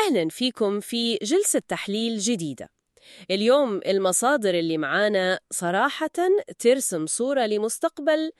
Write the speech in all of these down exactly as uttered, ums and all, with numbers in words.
أهلاً فيكم في جلسة تحليل جديدة. اليوم المصادر اللي معانا صراحة ترسم صورة لمستقبل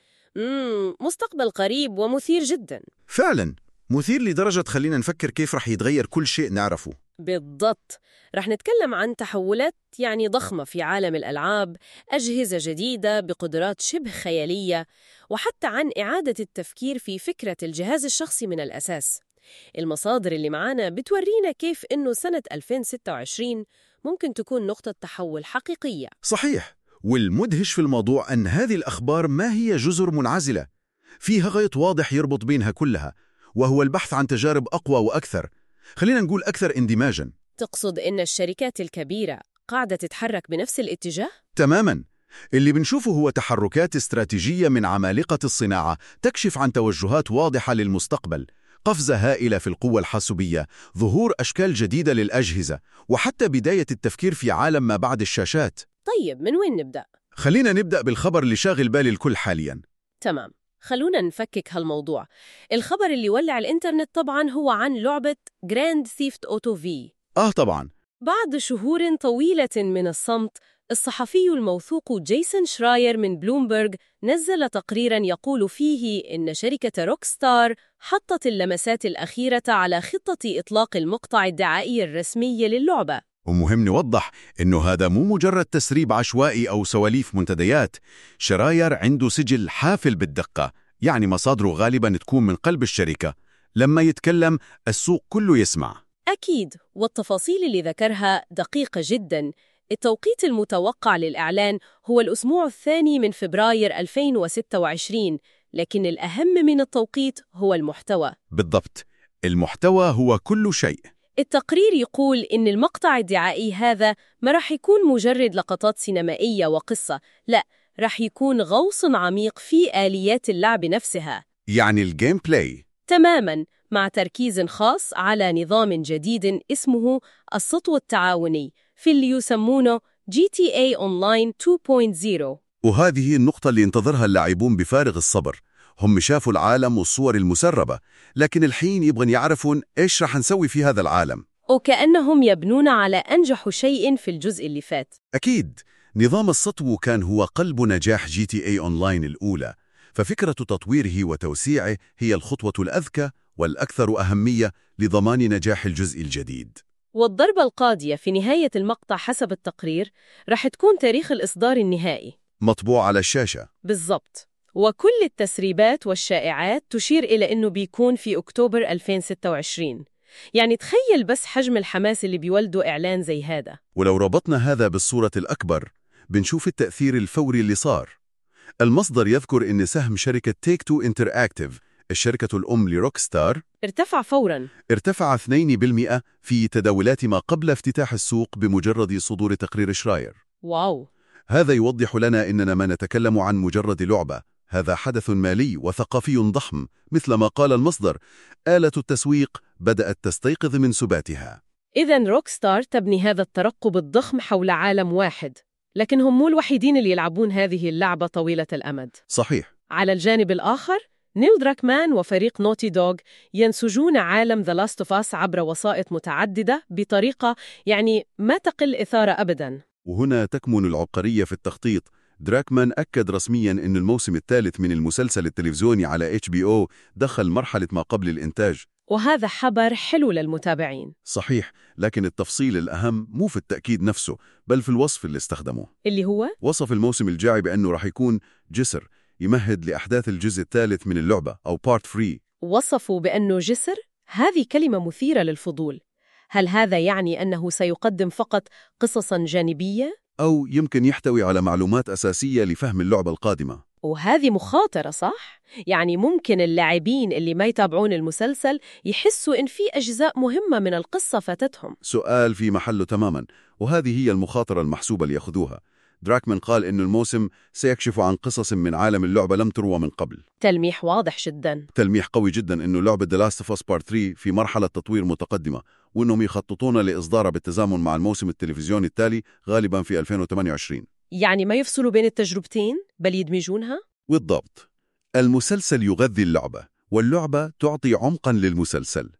مم مستقبل قريب ومثير جداً. فعلا مثير لدرجة تخلينا نفكر كيف رح يتغير كل شيء نعرفه. بالضبط، رح نتكلم عن تحولات يعني ضخمة في عالم الألعاب، أجهزة جديدة بقدرات شبه خيالية، وحتى عن إعادة التفكير في فكرة الجهاز الشخصي من الأساس. المصادر اللي معانا بتورينا كيف إنه سنة ألفين وستة وعشرين ممكن تكون نقطة تحول حقيقية. صحيح، والمدهش في الموضوع أن هذه الأخبار ما هي جزر منعزلة، فيها غيط واضح يربط بينها كلها، وهو البحث عن تجارب أقوى وأكثر، خلينا نقول أكثر اندماجاً. تقصد إن الشركات الكبيرة قاعدة تتحرك بنفس الاتجاه؟ تماماً، اللي بنشوفه هو تحركات استراتيجية من عمالقة الصناعة تكشف عن توجهات واضحة للمستقبل، قفزة هائلة في القوة الحاسوبية، ظهور أشكال جديدة للأجهزة، وحتى بداية التفكير في عالم ما بعد الشاشات. طيب من وين نبدأ؟ خلينا نبدأ بالخبر اللي شاغل بال الكل حالياً. تمام، خلونا نفكك هالموضوع. الخبر اللي ولع الإنترنت طبعاً هو عن لعبة جراند ثيفت أوتو في. آه طبعاً. بعد شهور طويلة من الصمت، الصحفي الموثوق جيسون شراير من بلومبرج نزل تقريراً يقول فيه إن شركة روكستار حطت اللمسات الأخيرة على خطة إطلاق المقطع الدعائي الرسمي للعبة. ومهم نوضح إنه هذا مو مجرد تسريب عشوائي أو سواليف منتديات، شراير عنده سجل حافل بالدقة، يعني مصادره غالباً تكون من قلب الشركة، لما يتكلم السوق كله يسمع. أكيد، والتفاصيل اللي ذكرها دقيقة جداً. التوقيت المتوقع للإعلان هو الأسبوع الثاني من فبراير ألفين وستة وعشرين، لكن الأهم من التوقيت هو المحتوى. بالضبط، المحتوى هو كل شيء. التقرير يقول إن المقطع الدعائي هذا ما راح يكون مجرد لقطات سينمائية وقصة، لا، راح يكون غوص عميق في آليات اللعب نفسها. يعني الجيم بلاي. تماماً، مع تركيز خاص على نظام جديد اسمه السطو التعاوني، في اللي يسمونه جي تي إيه Online تو بوينت صفر. وهذه النقطة اللي ينتظرها اللاعبون بفارغ الصبر. هم شافوا العالم والصور المسربة، لكن الحين يبغون يعرفون إيش رح نسوي في هذا العالم. وكأنهم يبنون على أنجح شيء في الجزء اللي فات. أكيد، نظام السطو كان هو قلب نجاح جي تي إيه أونلاين الأولى، ففكرة تطويره وتوسيعه هي الخطوة الأذكى والأكثر أهمية لضمان نجاح الجزء الجديد. والضربة القاضية في نهاية المقطع حسب التقرير رح تكون تاريخ الإصدار النهائي، مطبوع على الشاشة. بالضبط، وكل التسريبات والشائعات تشير إلى أنه بيكون في أكتوبر ألفين وستة وعشرين. يعني تخيل بس حجم الحماس اللي بيولده إعلان زي هذا. ولو ربطنا هذا بالصورة الأكبر بنشوف التأثير الفوري اللي صار. المصدر يذكر أن سهم شركة تيك تو انتراكتيف، الشركة الأم لروكستار، ارتفع فوراً، ارتفع اثنين بالمئة في تداولات ما قبل افتتاح السوق بمجرد صدور تقرير شراير. واو. هذا يوضح لنا أننا ما نتكلم عن مجرد لعبة، هذا حدث مالي وثقافي ضخم. مثل ما قال المصدر، آلة التسويق بدأت تستيقظ من سباتها. إذن روكستار تبني هذا الترقب الضخم حول عالم واحد، لكن هم مو الوحيدين اللي يلعبون هذه اللعبة طويلة الأمد. صحيح. على الجانب الآخر، نيل دراكمان وفريق نوتي دوغ ينسجون عالم The Last of Us عبر وسائط متعددة بطريقة يعني ما تقل إثارة أبداً. وهنا تكمن العبقرية في التخطيط. دراكمان أكد رسمياً أن الموسم الثالث من المسلسل التلفزيوني على إتش بي أو دخل مرحلة ما قبل الإنتاج، وهذا خبر حلو للمتابعين. صحيح، لكن التفصيل الأهم مو في التأكيد نفسه بل في الوصف اللي استخدمه، اللي هو وصف الموسم الجاي بأنه راح يكون جسر يمهد لأحداث الجزء الثالث من اللعبة أو بارت ثلاثة. وصفوا بأنه جسر؟ هذه كلمة مثيرة للفضول. هل هذا يعني أنه سيقدم فقط قصصاً جانبية؟ أو يمكن يحتوي على معلومات أساسية لفهم اللعبة القادمة؟ وهذه مخاطرة صح؟ يعني ممكن اللاعبين اللي ما يتابعون المسلسل يحسوا إن في أجزاء مهمة من القصة فاتتهم. سؤال في محله تماماً، وهذه هي المخاطرة المحسوبة ليأخذوها. دراكمان قال إن الموسم سيكشف عن قصص من عالم اللعبة لم تروى من قبل. تلميح واضح جداً. تلميح قوي جداً إنه لعبة The Last of Us Part ثلاثة في مرحلة تطوير متقدمة، وإنهم يخططون لإصدارها بالتزامن مع الموسم التلفزيوني التالي غالباً في ألفين وثمانية وعشرين. يعني ما يفصلوا بين التجربتين بل يدمجونها؟ بالضبط، المسلسل يغذي اللعبة واللعبة تعطي عمقاً للمسلسل.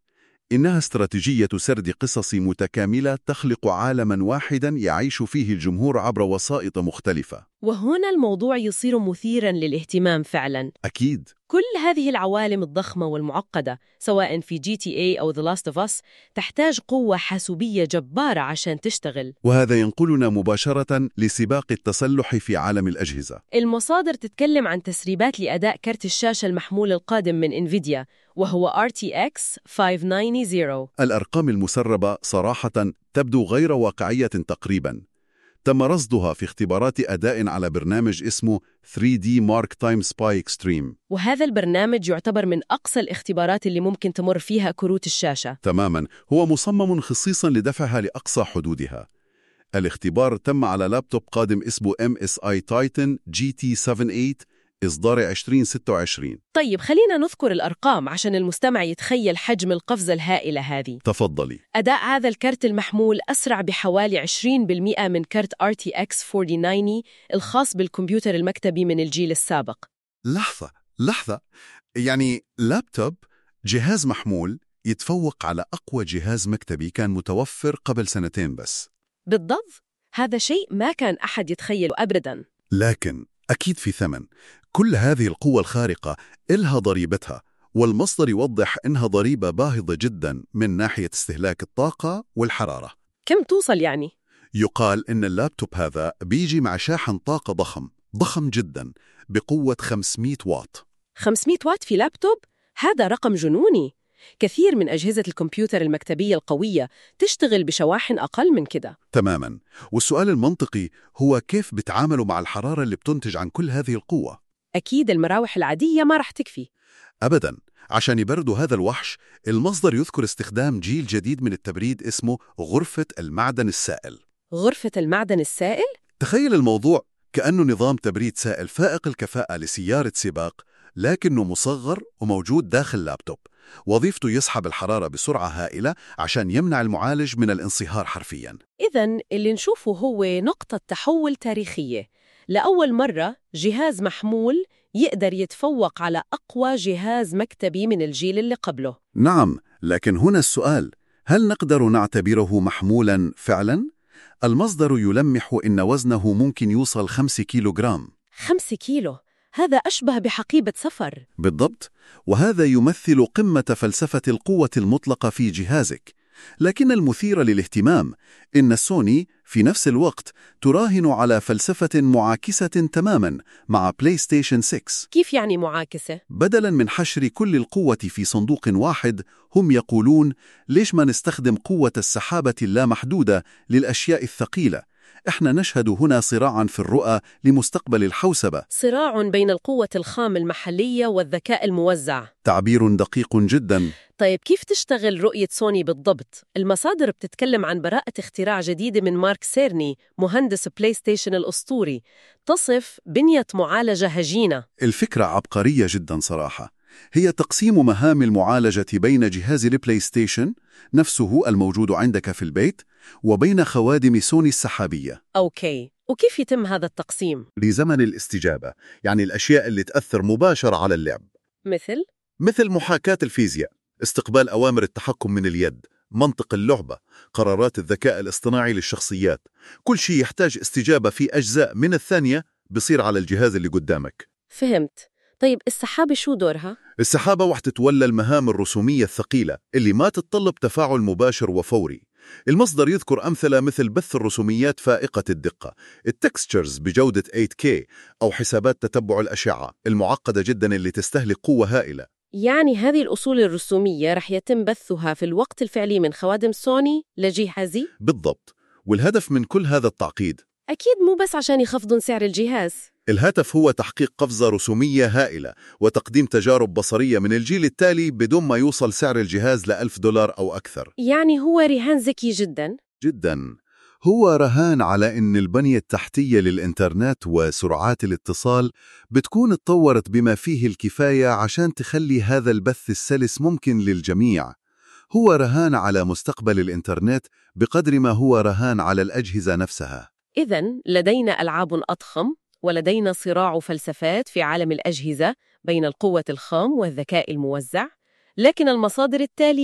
إنها استراتيجية سرد قصص متكاملة تخلق عالماً واحداً يعيش فيه الجمهور عبر وسائط مختلفة. وهنا الموضوع يصير مثيراً للاهتمام فعلاً. أكيد. كل هذه العوالم الضخمة والمعقدة سواء في جي تي إيه أو The Last of Us تحتاج قوة حاسوبية جبارة عشان تشتغل. وهذا ينقلنا مباشرة لسباق التسلح في عالم الأجهزة. المصادر تتكلم عن تسريبات لأداء كرت الشاشة المحمول القادم من إنفيديا وهو آر تي إكس خمسمائة وتسعين. الأرقام المسربة صراحة تبدو غير واقعية تقريباً. تم رصدها في اختبارات أداء على برنامج اسمه ثري دي Mark Time Spy Extreme. وهذا البرنامج يعتبر من أقصى الاختبارات اللي ممكن تمر فيها كروت الشاشة. تماماً، هو مصمم خصيصاً لدفعها لأقصى حدودها. الاختبار تم على لابتوب قادم اسمه إم إس آي Titan جي تي سبعة ثمانية إصدار عشرين ستة وعشرين. طيب خلينا نذكر الأرقام عشان المستمع يتخيل حجم القفزة الهائلة هذه. تفضلي. أداء هذا الكرت المحمول أسرع بحوالي عشرين بالمئة من كرت آر تي إكس أربعمائة وتسعين الخاص بالكمبيوتر المكتبي من الجيل السابق. لحظة لحظة، يعني لابتوب جهاز محمول يتفوق على أقوى جهاز مكتبي كان متوفر قبل سنتين بس. بالضبط، هذا شيء ما كان أحد يتخيله أبداً. لكن أكيد في ثمن. كل هذه القوة الخارقة إلها ضريبتها، والمصدر يوضح إنها ضريبة باهظة جدا من ناحية استهلاك الطاقة والحرارة. كم توصل يعني؟ يقال إن اللابتوب هذا بيجي مع شاحن طاقة ضخم ضخم جدا بقوة خمسمائة واط. خمسمائة واط في لابتوب؟ هذا رقم جنوني. كثير من أجهزة الكمبيوتر المكتبية القوية تشتغل بشواحن أقل من كده. تماماً. والسؤال المنطقي هو كيف بتعاملوا مع الحرارة اللي بتنتج عن كل هذه القوة؟ أكيد المراوح العادية ما رح تكفي. أبداً. عشان يبردوا هذا الوحش، المصدر يذكر استخدام جيل جديد من التبريد اسمه غرفة المعدن السائل. غرفة المعدن السائل؟ تخيل الموضوع كأنه نظام تبريد سائل فائق الكفاءة لسيارة سباق، لكنه مصغر وموجود داخل لابتوب. وظيفته يسحب الحرارة بسرعة هائلة عشان يمنع المعالج من الانصهار حرفياً. إذن اللي نشوفه هو نقطة تحول تاريخية. لأول مرة جهاز محمول يقدر يتفوق على أقوى جهاز مكتبي من الجيل اللي قبله. نعم، لكن هنا السؤال: هل نقدر نعتبره محمولاً فعلاً؟ المصدر يلمح إن وزنه ممكن يوصل خمسة كيلوغرام. خمسة كيلو؟ هذا أشبه بحقيبة سفر. بالضبط، وهذا يمثل قمة فلسفة القوة المطلقة في جهازك. لكن المثير للاهتمام إن سوني في نفس الوقت تراهن على فلسفة معاكسة تماماً مع بلاي ستيشن ستة. كيف يعني معاكسة؟ بدلاً من حشر كل القوة في صندوق واحد، هم يقولون: ليش ما نستخدم قوة السحابة اللامحدودة للأشياء الثقيلة؟ إحنا نشهد هنا صراعاً في الرؤى لمستقبل الحوسبة. صراع بين القوة الخام المحلية والذكاء الموزع. تعبير دقيق جداً. طيب كيف تشتغل رؤية سوني بالضبط؟ المصادر بتتكلم عن براءة اختراع جديدة من مارك سيرني مهندس بلاي ستيشن الأسطوري تصف بنية معالجة هجينة. الفكرة عبقرية جداً صراحة. هي تقسيم مهام المعالجة بين جهاز البلاي ستيشن نفسه الموجود عندك في البيت وبين خوادم سوني السحابية. أوكي، وكيف يتم هذا التقسيم؟ لزمن الاستجابة، يعني الأشياء اللي تأثر مباشرة على اللعب، مثل؟ مثل محاكاة الفيزياء، استقبال أوامر التحكم من اليد، منطق اللعبة، قرارات الذكاء الاصطناعي للشخصيات. كل شيء يحتاج استجابة في أجزاء من الثانية بصير على الجهاز اللي قدامك. فهمت. طيب السحابة شو دورها؟ السحابة وح تتولى المهام الرسومية الثقيلة اللي ما تتطلب تفاعل مباشر وفوري. المصدر يذكر أمثلة مثل بث الرسوميات فائقة الدقة، التكستشرز بجودة ثمانية كيه، أو حسابات تتبع الأشعة المعقدة جدا اللي تستهلك قوة هائلة. يعني هذه الأصول الرسومية رح يتم بثها في الوقت الفعلي من خوادم سوني لجهازي؟ بالضبط. والهدف من كل هذا التعقيد أكيد مو بس عشان يخفضون سعر الجهاز. الهدف هو تحقيق قفزة رسومية هائلة وتقديم تجارب بصرية من الجيل التالي بدون ما يوصل سعر الجهاز لألف دولار أو أكثر. يعني هو رهان ذكي جدا جدا. هو رهان على أن البنية التحتية للإنترنت وسرعات الاتصال بتكون اتطورت بما فيه الكفاية عشان تخلي هذا البث السلس ممكن للجميع. هو رهان على مستقبل الإنترنت بقدر ما هو رهان على الأجهزة نفسها. إذن لدينا ألعاب أضخم، ولدينا صراع فلسفات في عالم الأجهزة بين القوة الخام والذكاء الموزع. لكن المصادر التالية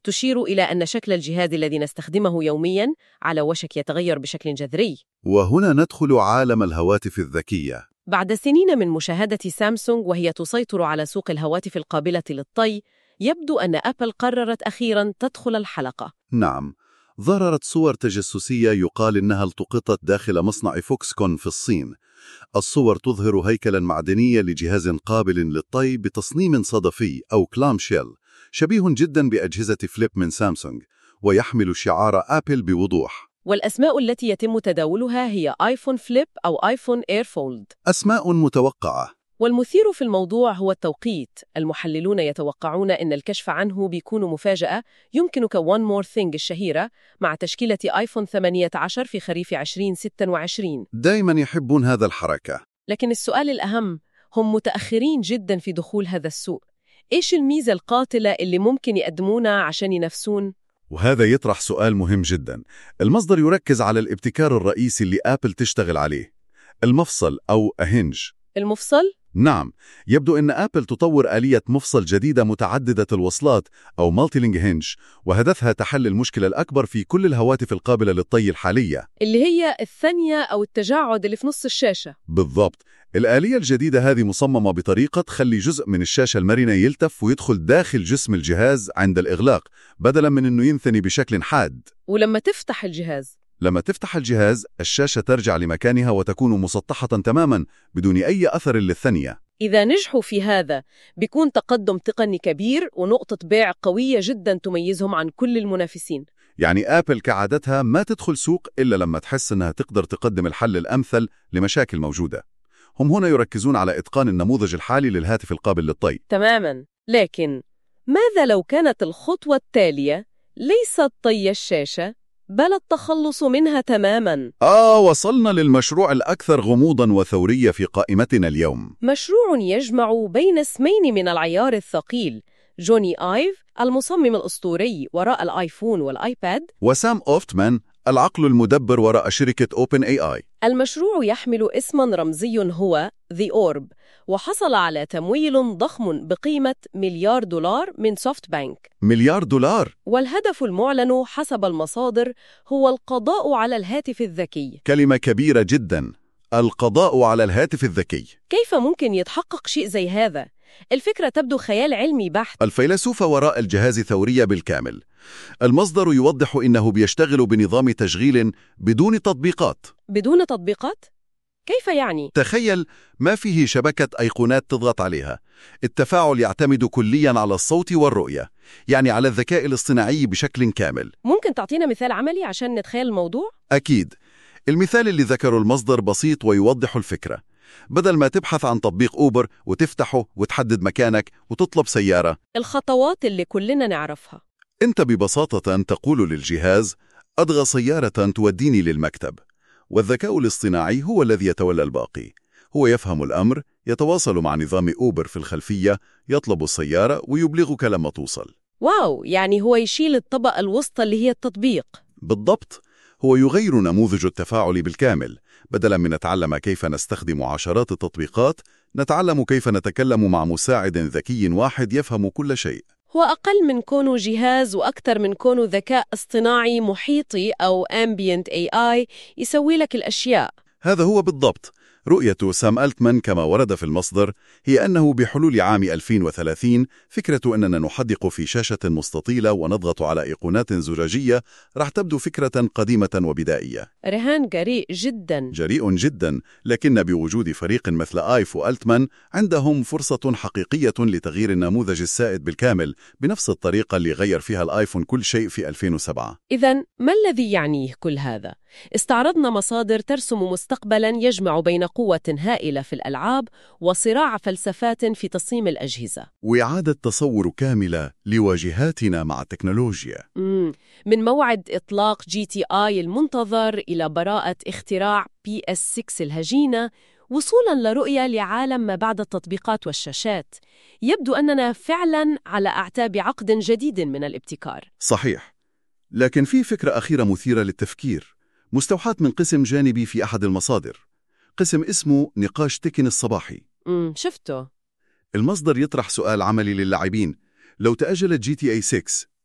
تشير إلى أن شكل الجهاز الذي نستخدمه يومياً على وشك يتغير بشكل جذري. وهنا ندخل عالم الهواتف الذكية. بعد سنين من مشاهدة سامسونج وهي تسيطر على سوق الهواتف القابلة للطي، يبدو أن أبل قررت أخيراً تدخل الحلقة. نعم، ظهرت صور تجسسية يقال إنها التقطت داخل مصنع فوكسكون في الصين. الصور تظهر هيكلاً معدنيا لجهاز قابل للطي بتصميم صدفي أو كلام شيل، شبيه جداً بأجهزة فليب من سامسونج، ويحمل شعار آبل بوضوح. والأسماء التي يتم تداولها هي آيفون فليب أو آيفون إير فولد. أسماء متوقعة. والمثير في الموضوع هو التوقيت. المحللون يتوقعون أن الكشف عنه بيكون مفاجأة يمكنك one more thing الشهيرة مع تشكيلة آيفون ثمانية عشر في خريف عشرين ستة وعشرين. دايما يحبون هذا الحركة. لكن السؤال الأهم، هم متأخرين جدا في دخول هذا السوق. إيش الميزة القاتلة اللي ممكن يقدمونها عشان ينافسون؟ وهذا يطرح سؤال مهم جدا. المصدر يركز على الابتكار الرئيسي اللي آبل تشتغل عليه، المفصل أو أهنج. المفصل؟ نعم، يبدو أن آبل تطور آلية مفصل جديدة متعددة الوصلات أو مالتي-لينك هينج، وهدفها تحل المشكلة الأكبر في كل الهواتف القابلة للطي الحالية، اللي هي الثانية أو التجاعد اللي في نص الشاشة. بالضبط. الآلية الجديدة هذه مصممة بطريقة تخلي جزء من الشاشة المرنة يلتف ويدخل داخل جسم الجهاز عند الإغلاق، بدلاً من أنه ينثني بشكل حاد. ولما تفتح الجهاز لما تفتح الجهاز، الشاشة ترجع لمكانها وتكون مسطحة تماماً بدون أي أثر للثانية. إذا نجحوا في هذا بيكون تقدم تقني كبير ونقطة بيع قوية جداً تميزهم عن كل المنافسين. يعني آبل كعادتها ما تدخل سوق إلا لما تحس أنها تقدر تقدم الحل الأمثل لمشاكل موجودة. هم هنا يركزون على إتقان النموذج الحالي للهاتف القابل للطي. تماماً. لكن ماذا لو كانت الخطوة التالية ليست طي الشاشة بل التخلص منها تماماً؟ آه، وصلنا للمشروع الأكثر غموضاً وثورية في قائمتنا اليوم. مشروع يجمع بين اسمين من العيار الثقيل، جوني آيف المصمم الأسطوري وراء الآيفون والآيباد، وسام أوفتمان العقل المدبر وراء شركة أوبن إي آي. المشروع يحمل اسماً رمزي هو The Orb، وحصل على تمويل ضخم بقيمة مليار دولار من سوفت بانك. مليار دولار؟ والهدف المعلن حسب المصادر هو القضاء على الهاتف الذكي. كلمة كبيرة جداً، القضاء على الهاتف الذكي. كيف ممكن يتحقق شيء زي هذا؟ الفكرة تبدو خيال علمي بحت. الفيلسوفة وراء الجهاز ثورية بالكامل. المصدر يوضح إنه بيشتغل بنظام تشغيل بدون تطبيقات. بدون تطبيقات؟ كيف يعني؟ تخيل ما فيه شبكة أيقونات تضغط عليها. التفاعل يعتمد كلياً على الصوت والرؤية، يعني على الذكاء الاصطناعي بشكل كامل. ممكن تعطينا مثال عملي عشان نتخيل الموضوع؟ أكيد. المثال اللي ذكره المصدر بسيط ويوضح الفكرة. بدل ما تبحث عن تطبيق أوبر وتفتحه وتحدد مكانك وتطلب سيارة، الخطوات اللي كلنا نعرفها، أنت ببساطة تقول للجهاز أدغى سيارة توديني للمكتب، والذكاء الاصطناعي هو الذي يتولى الباقي. هو يفهم الأمر، يتواصل مع نظام أوبر في الخلفية، يطلب السيارة ويبلغك لما توصل. واو، يعني هو يشيل الطبقة الوسطى اللي هي التطبيق. بالضبط، هو يغير نموذج التفاعل بالكامل. بدلاً من نتعلم كيف نستخدم عشرات التطبيقات، نتعلم كيف نتكلم مع مساعد ذكي واحد يفهم كل شيء. هو أقل من كونه جهاز وأكثر من كونه ذكاء اصطناعي محيطي أو ambient إيه آي يسوي لك الأشياء. هذا هو بالضبط. رؤية سام ألتمان كما ورد في المصدر هي أنه بحلول عام ألفين وثلاثين فكرة أننا نحدق في شاشة مستطيلة ونضغط على أيقونات زجاجية راح تبدو فكرة قديمة وبدائية. رهان جريء جدا. جريء جدا، لكن بوجود فريق مثل آيف وألتمان عندهم فرصة حقيقية لتغيير النموذج السائد بالكامل بنفس الطريقة اللي غير فيها الآيفون كل شيء في ألفين وسبعة. إذن ما الذي يعنيه كل هذا؟ استعرضنا مصادر ترسم مستقبلا يجمع بين قوة هائلة في الألعاب وصراع فلسفات في تصميم الأجهزة، وإعادة تصور كاملة لواجهاتنا مع التكنولوجيا. مم. من موعد إطلاق جي تي آي المنتظر إلى براءة اختراع بي إس ستة الهجينة، وصولا لرؤية لعالم ما بعد التطبيقات والشاشات. يبدو أننا فعلا على أعتاب عقد جديد من الابتكار. صحيح، لكن في فكرة أخيرة مثيرة للتفكير مستوحاة من قسم جانبي في أحد المصادر، قسم اسمه نقاش تكن الصباحي. امم شفته. المصدر يطرح سؤال عملي للاعبين: لو تأجلت جي تي اي ستة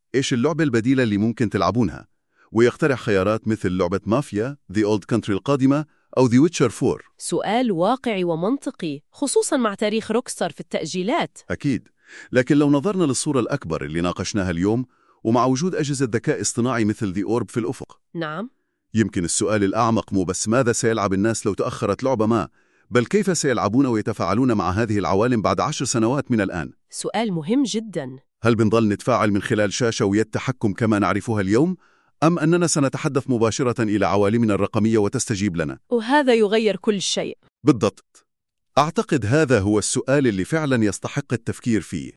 إيش اللعبة البديلة اللي ممكن تلعبونها، ويقترح خيارات مثل لعبة مافيا، The Old Country القادمة، أو The Witcher فور. سؤال واقعي ومنطقي، خصوصاً مع تاريخ روكستار في التأجيلات. أكيد، لكن لو نظرنا للصورة الأكبر اللي ناقشناها اليوم، ومع وجود أجهزة ذكاء اصطناعي مثل The Orb في الأفق، نعم. يمكن السؤال الأعمق مو بس ماذا سيلعب الناس لو تأخرت لعبة ما، بل كيف سيلعبون ويتفاعلون مع هذه العوالم بعد عشر سنوات من الآن. سؤال مهم جداً. هل بنظل نتفاعل من خلال شاشة ويد تحكم كما نعرفها اليوم؟ أم أننا سنتحدث مباشرة إلى عوالمنا الرقمية وتستجيب لنا؟ وهذا يغير كل شيء. بالضبط. أعتقد هذا هو السؤال اللي فعلا يستحق التفكير فيه.